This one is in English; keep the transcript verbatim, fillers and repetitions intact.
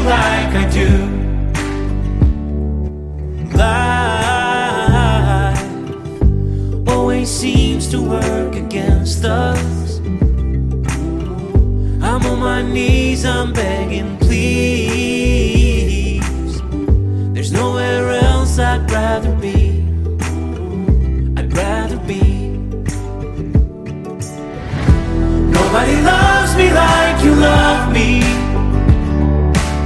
like I do. Life always seems to work against us. I'm on my knees, I'm begging, please